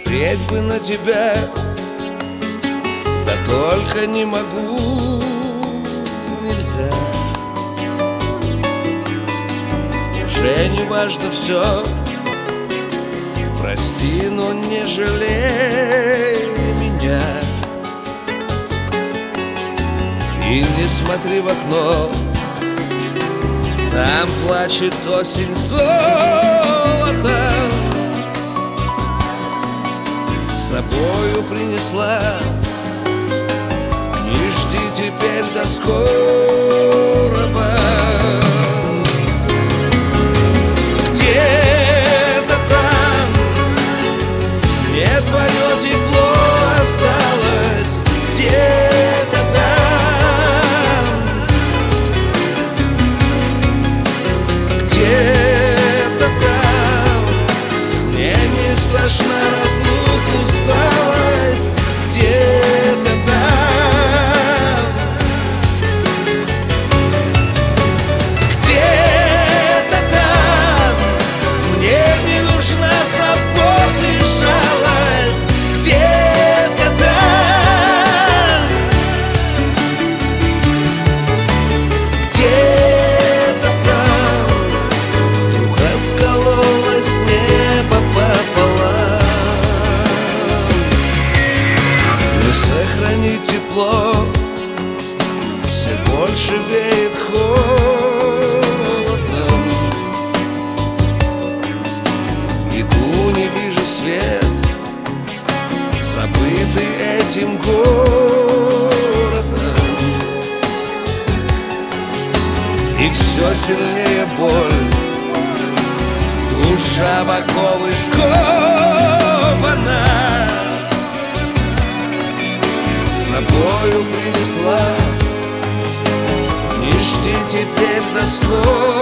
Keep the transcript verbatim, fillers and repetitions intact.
смотреть бы на тебя, да только не могу, нельзя. Уже не важно все, прости, но не жалей меня. И не смотри в окно, там плачет осень золотом. С собою принесла, не жди теперь до скорого. Где-то там не твое тепло осталось, где-то там, где-то там мне не страшна разлука, усталость, где-то там, где-то там мне не нужна забота и жалость, где-то там, где-то там вдруг раскололось небо пополам. Не сохранить тепло, все больше веет холодом. Иду, не вижу свет, забытый этим городом. И все сильнее боль, душа в оковы скована. С собою принесла, не жди теперь до скорого.